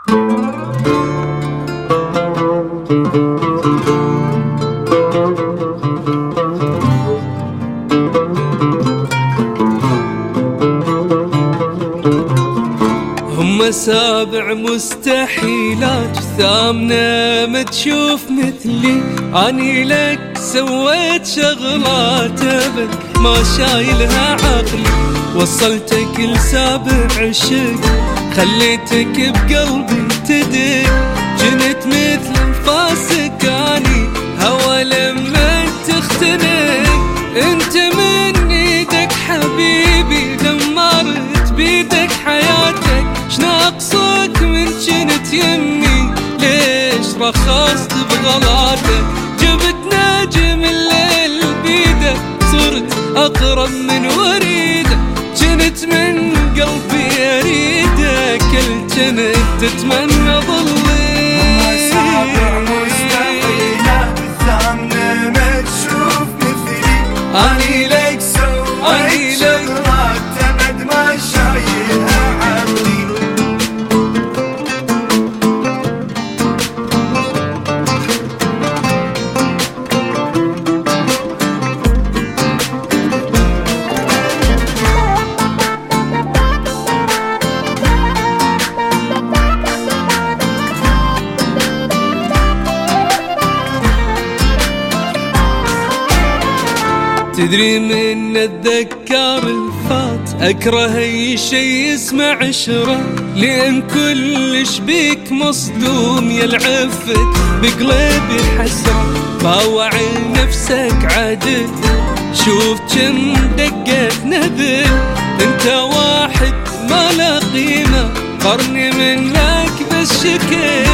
هم 7 مستحيلات ثامنة ما تشوف مثلي. اني لك سويت شغلات ابد ما شايلها عقلي. وصلتك ل7 عشق خليتك بقلبي تدق. جنت مثل انفاسك اني هوا لما تختنق. انت من ايدك حبيبي دمرت بيدك حياتك. شناقصك من جنت يمي ليش رخصت بغلاتك. جبت نجم الليل بيدك صرت اقرب من وريدك. جنت من قلبي اريدك كل جنت تتمنى ظلي. هم 7 مستحيلات ثامنة ما تشوف مثلي. اني لك سويت شغلات ابد ما شايلها عقلي. تدري من اتذكر الفات اكره اي شي يسمع عشرة. لان كلش بيك مصدوم يلعفك بقلبي حسرة. باوعي نفسك عدل شوف كم دقت نذل. انت واحد ما له قيمة قرني منك بس شكل.